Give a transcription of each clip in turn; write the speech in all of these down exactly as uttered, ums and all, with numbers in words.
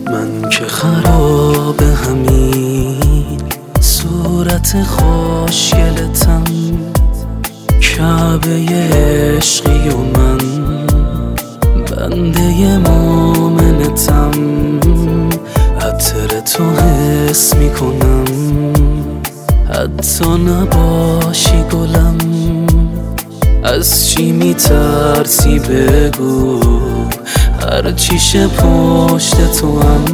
من که خراب همین صورت خوشگلتم، کعبه عشقی و من بنده مومنتم. عطر تو حس میکنم حتی نباشی گلم. از چی میترسی بگو، هرچیشه پشت تو هم.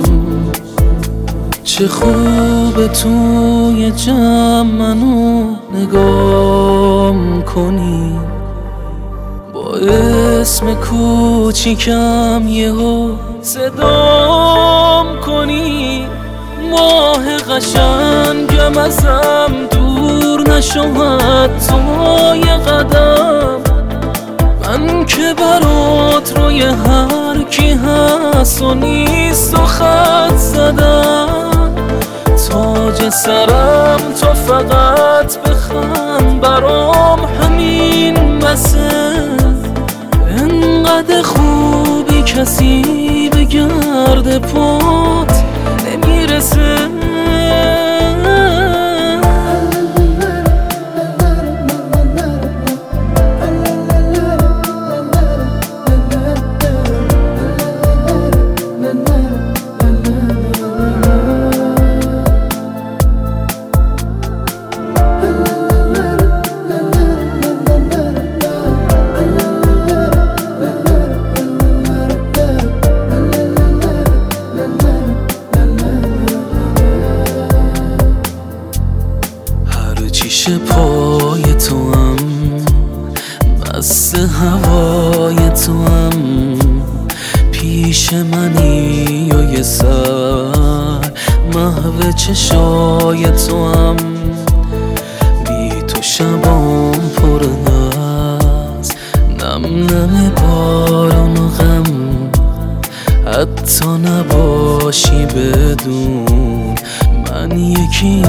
چه خوب توی جمع منو نگاه کنی، با اسم کوچیکم یهو صدام کنی. ماه قشنگم ازم دور نشو حتی یه قدم. من که برات روی هر کی هست و نیست و خط زدم. تاج سرم تو فقط بخند برام، همین بسه. انقدر خوبی کسی به گرد پات نمیرسه. چیش پای تو هم، مست هوای تو هم. پیش منی و یه سر محو چشای تو هم. بی تو شبام پر هست نم نم بارون و غم. حتی نباشی بدون من یکی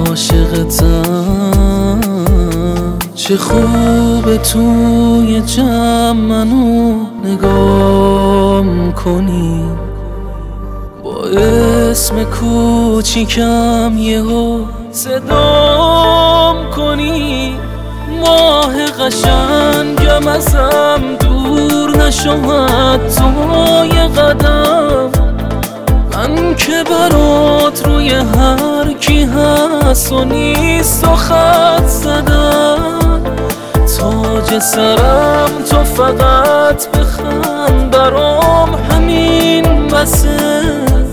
عاشقتم. چه خوب توی جمع منو نگاه کنی، با اسم کوچیکم یهو صدام کنی. ماه قشنگم ازم دور نشو حتی یه قدم. من که برات روی هر کی هست و نیست و خط زدم. تاج سرم تو فقط بخند برام، همین بسه.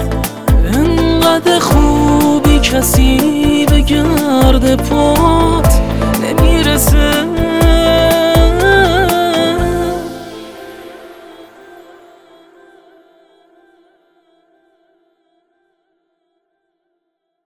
انقدر خوبی کسی به گرد پات